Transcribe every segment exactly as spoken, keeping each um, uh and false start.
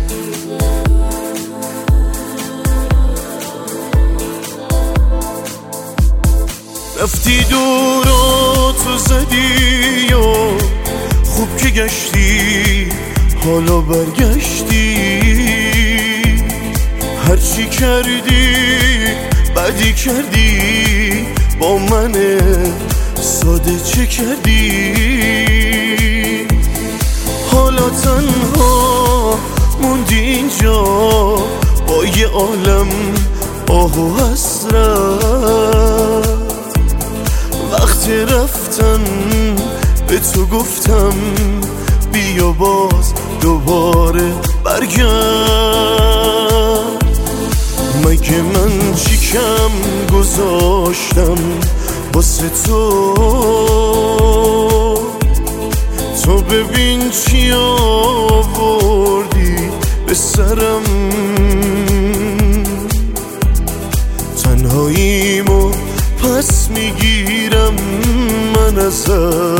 رفتی دور و تو زدی و خوب که گشتی، حالا برگشتی. هرچی کردی بدی کردی، با من ساده چه کردی؟ حالا تنها موندی اینجا با یه عالم آه و حسرت. وقتی رفتن به تو گفتم بیا باز دوباره برگرد. مگه من چی کم گذاشتم واسه تو؟ تو ببین چی آوردی به سرم. تنهاییمو پس میگیرم من ازت.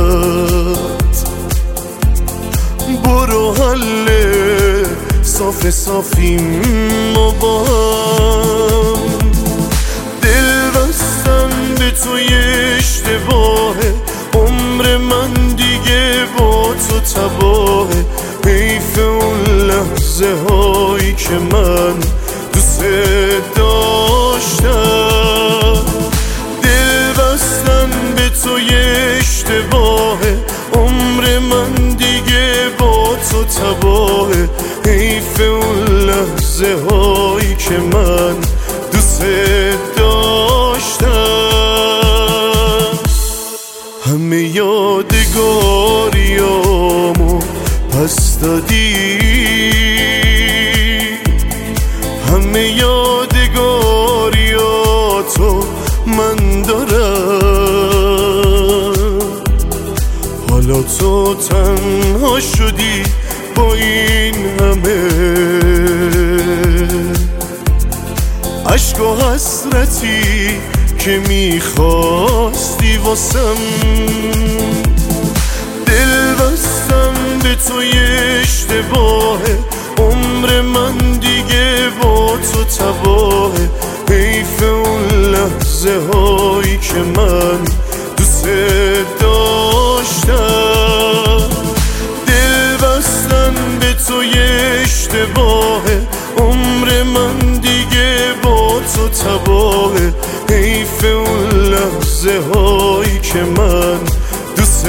برو حل صاف صافیم و با هم. دل بستم به توی اشتباهه، عمر من دیگه با تو تباهه. حیف اون لحظه هایی که من دوست داشتم. دل بستن به توی اشتباهه، عمر من دیگه با تو تباهه. حیف اون لحظه هایی که من دوست داشتم. همه یادگاریامو پس دادی، همه یادگاریاتو من دارم. حالا تو تنها شدی با این همه عشق و حسرتی که میخواستی واسم. دل بستم به توی اشتباهه، عمر من دیگه با تو تباهه. حیف اون لحظه هایی که من دوست داشتم. دل بستن به توی اشتباهه، عمر من دیگه با تو تباهه. حیف اون لحظه هایی که من دوست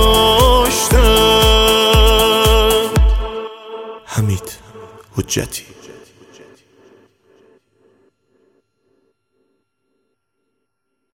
داشتم. حمید حجتی.